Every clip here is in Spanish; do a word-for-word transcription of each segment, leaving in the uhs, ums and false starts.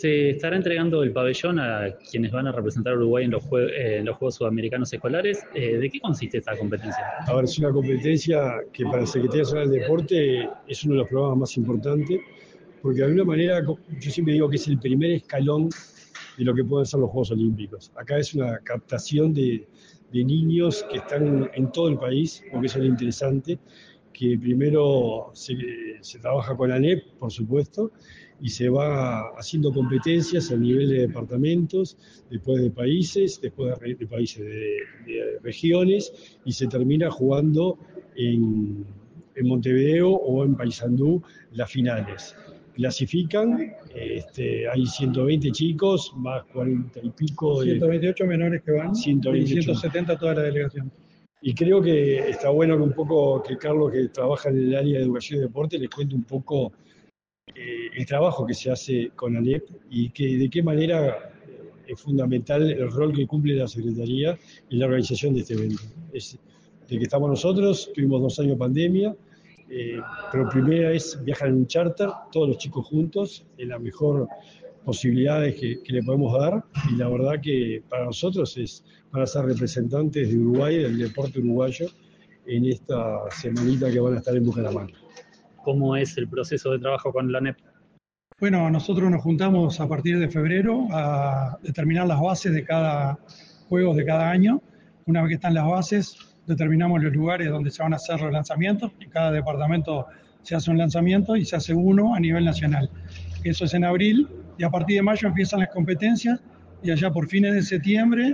Se estará entregando el pabellón a quienes van a representar a Uruguay en los, jue eh, en los Juegos Sudamericanos Escolares. Eh, ¿De qué consiste esta competencia? A ver, es una competencia que para la Secretaría Nacional del Deporte es uno de los programas más importantes, porque de alguna manera yo siempre digo que es el primer escalón de lo que pueden ser los Juegos Olímpicos. Acá es una captación de, de niños que están en todo el país, porque eso es lo interesante, que primero se, se trabaja con ANEP, por supuesto, y se va haciendo competencias a nivel de departamentos, después de países, después de, de países de, de regiones, y se termina jugando en, en Montevideo o en Paysandú las finales. Clasifican, este, hay ciento veinte chicos, más cuarenta y pico. De, ciento veintiocho menores que van, ciento veintiocho. Y ciento setenta toda la delegación. Y creo que está bueno que un poco que Carlos, que trabaja en el área de educación y deporte, les cuente un poco eh, el trabajo que se hace con ANEP y que de qué manera es fundamental el rol que cumple la Secretaría en la organización de este evento. Es, de que estamos nosotros, tuvimos dos años de pandemia, eh, pero primera vez viajan en un charter, todos los chicos juntos, en la mejor posibilidades que, que le podemos dar, y la verdad que para nosotros es para ser representantes de Uruguay, del deporte uruguayo, en esta semanita que van a estar en Bucaramanga. ¿Cómo es el proceso de trabajo con la ANEP? Bueno, nosotros nos juntamos a partir de febrero a determinar las bases de cada juego de cada año. Una vez que están las bases, determinamos los lugares donde se van a hacer los lanzamientos. En cada departamento se hace un lanzamiento y se hace uno a nivel nacional. Eso es en abril, y a partir de mayo empiezan las competencias, y allá por fines de septiembre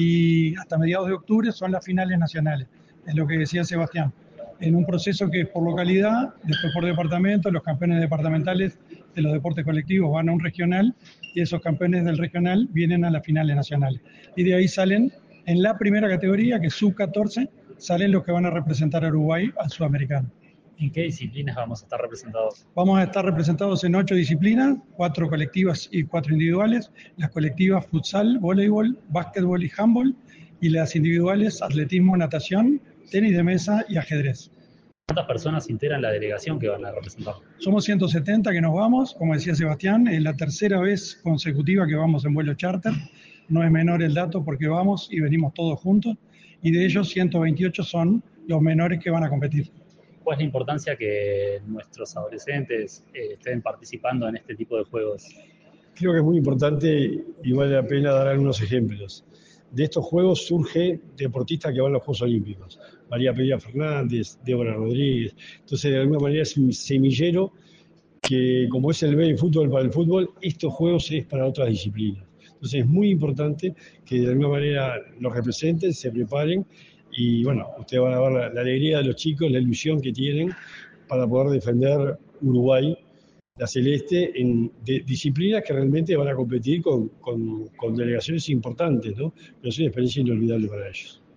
y hasta mediados de octubre son las finales nacionales. Es lo que decía Sebastián, en un proceso que es por localidad, después por departamento. Los campeones departamentales de los deportes colectivos van a un regional, y esos campeones del regional vienen a las finales nacionales. Y de ahí salen, en la primera categoría, que es sub catorce, salen los que van a representar a Uruguay al sudamericano. ¿En qué disciplinas vamos a estar representados? Vamos a estar representados en ocho disciplinas, cuatro colectivas y cuatro individuales. Las colectivas futsal, voleibol, básquetbol y handball, y las individuales atletismo, natación, tenis de mesa y ajedrez. ¿Cuántas personas integran la delegación que van a representar? Somos ciento setenta que nos vamos, como decía Sebastián, es la tercera vez consecutiva que vamos en vuelo charter. No es menor el dato porque vamos y venimos todos juntos, y de ellos ciento veintiocho son los menores que van a competir. ¿Cuál es la importancia que nuestros adolescentes eh, estén participando en este tipo de juegos? Creo que es muy importante y vale la pena dar algunos ejemplos. De estos juegos surge deportistas que van a los Juegos Olímpicos. María Pereira Fernández, Débora Rodríguez. Entonces, de alguna manera es un semillero que, como es el B de fútbol para el fútbol, estos juegos es para otras disciplinas. Entonces, es muy importante que de alguna manera los representen, se preparen. Y bueno, ustedes van a ver la, la alegría de los chicos, la ilusión que tienen para poder defender Uruguay, la celeste, en de, disciplinas que realmente van a competir con, con, con delegaciones importantes, ¿no? Pero es una experiencia inolvidable para ellos.